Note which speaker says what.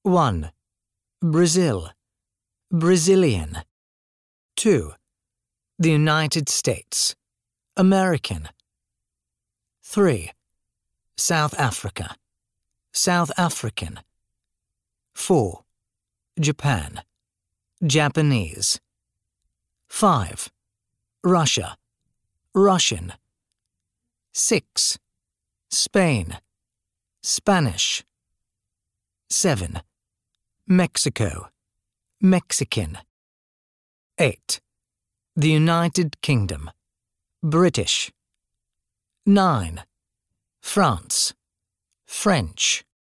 Speaker 1: 1. Brazil, Brazilian. 2. The United States, American. 3. South Africa, South African. 4. Japan, Japanese. 5. Russia, Russian. 6. Spain, Spanish. 7. Mexico, Mexican. 8. The United Kingdom, British. 9. France, French.